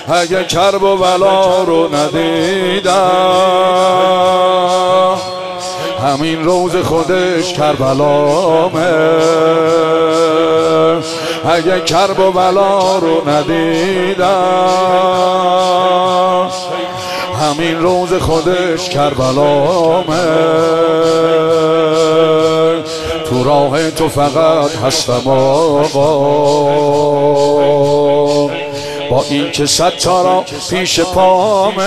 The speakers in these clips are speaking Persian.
اگه کرب و بلا رو ندیدم همین روز خودش کربلامه. اگه کرب و بلا رو ندیدم همین روز خودش کربلامه. تو راه تو فقط هستم آقا، با این که ستاره پیش پامه.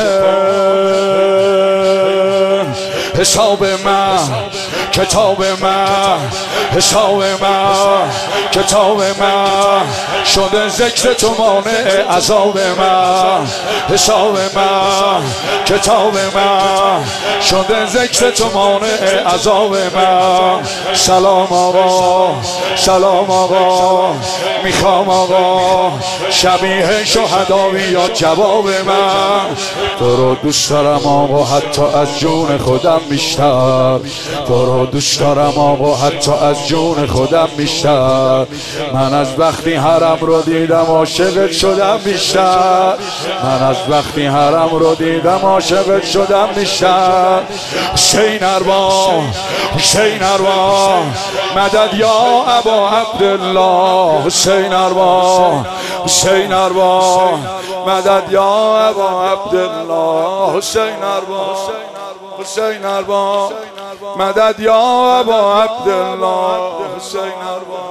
حساب من کتاب من، حساب من کتاب من، شده ذکر تو مانع عذاب من. حساب من کتاب من، شده ذکر تو مانع عذاب من. سلام آقا سلام آقا، میخوام آقا شبیه شهدا بیاد جواب من. تو رو دوست دارم آقا حتی از جون خودم بیشتر، تو رو دوست دارم آقا حتی از جون خودم بیشتر. من از وقتی حرم رو دیدم عاشقت شدم بیشتر، من از وقتی حرم رو دیدم عاشقت شدم بیشتر. حسین ارباب حسین ارباب مدد یا ابا عبدالله. حسین ارباب حسین ارباب مدد یا ابا عبدالله. حسین ارباب حسین ارباب مدد یا ابا عبدالله. حسین ارباب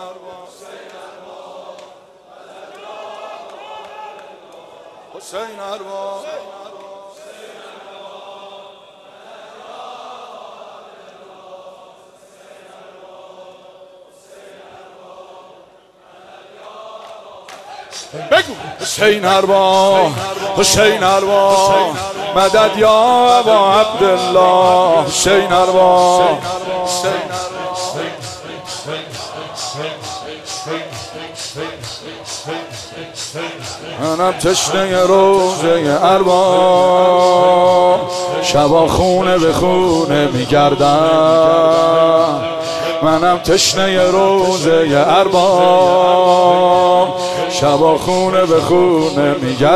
حسین ارباب بگو. حسین ارباب حسین ارباب مدد یا ابا عبدالله. حسین ارباب منم تشنه روزه ارباب، شبا خونه به خونه میگردم. منم تشنه روزه ارباب، شبا خونه به خونه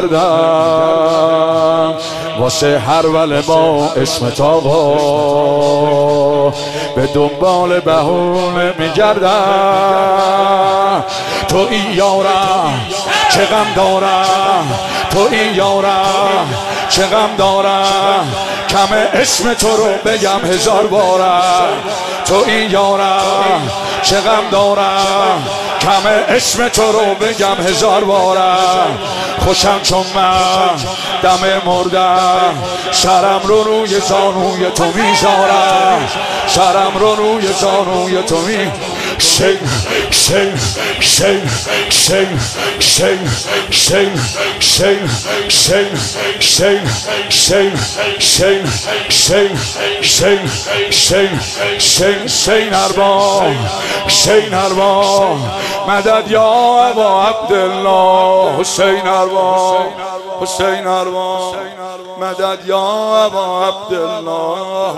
میگردم. واسه هر وله با اسمت آقا به دنبال بهونه میگردم. تو این یارم چه غم دارم، تو این یارم چه غم دارم، کم اسم تو رو بگم هزار بارم. تو این یارم چه غم دارم، کم اسم تو رو بگم هزار بارم. خوشم چون من دم مردم، سرم رو روی زانوی تو میذارم، سرم رو روی زانوی تو می. شین شین شین شین شین شین شین شین شین شین شین شین شین شین شین شین ارباب شین ارباب مدد یا ابا عبدالله. حسین ارباب حسین ارباب مدد یا ابا عبدالله.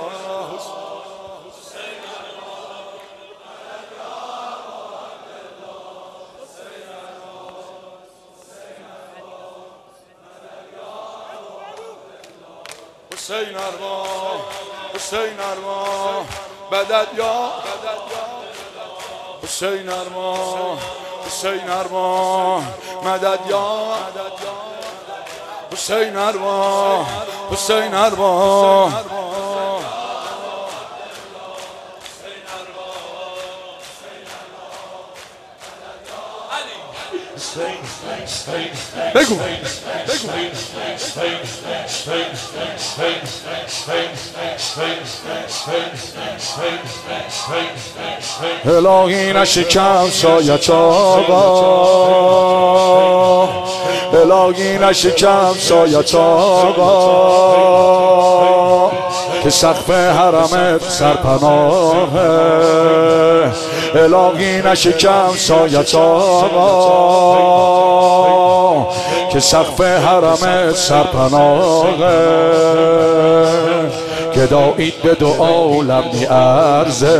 حسین ارباب حسین ارباب مدد یا حسین ارباب حسین ارباب مدد یا حسین ارباب حسین ارباب بگو الهی نشکم سایت آقا، الهی نشکم سایت آقا، که سقف حرمت سرپناهه. الهی نشکم سایت آقا، که سقف حرمت سرپناهه. گدایید به دو عالم میارزه،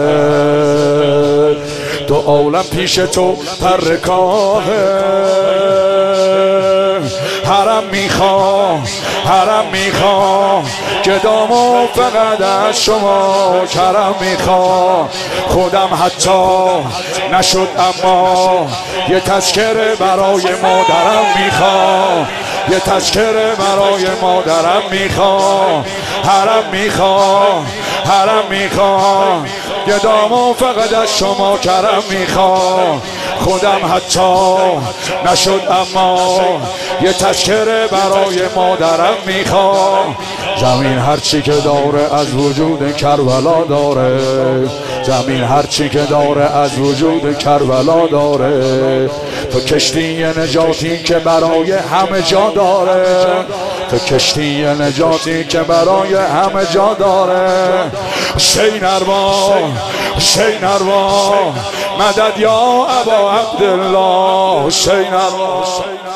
دو عالم پیش تو پرکاهه. حرم میخوام حرم میخوام گدامو فقط از شما کرم میخوام خودم حتی نشد اما یه تذکره برای مادرم میخوام یه تذکره برای مادرم میخوام حرم میخوام حرم میخوام گدامو فقط از شما کرم میخوام خودم حتی نشد اما یه تذکره برای مادرم میخوام زمین هرچی که داره از وجود کربلا داره زمین هرچی که داره از وجود کربلا داره تو کشتی نجاتی که برای همه جا داره تو کشتی نجاتی که برای همه جا داره حسین ارباب حسین ارباب مدد یا ابا عبدالله حسین ارباب